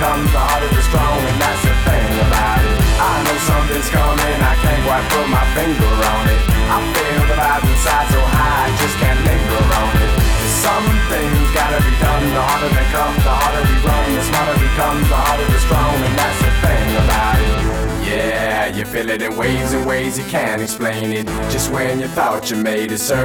becomes the harder the strong, and that's the thing about it. I know something's coming, I can't quite put my finger on it. I feel the vibe inside so high, I just can't linger on it. Some things gotta be done, the harder they come, the harder we run. The smarter becomes the harder the strong, and that's the thing about it. Yeah, you feel it in waves and ways you can't explain it. Just when you thought you made it,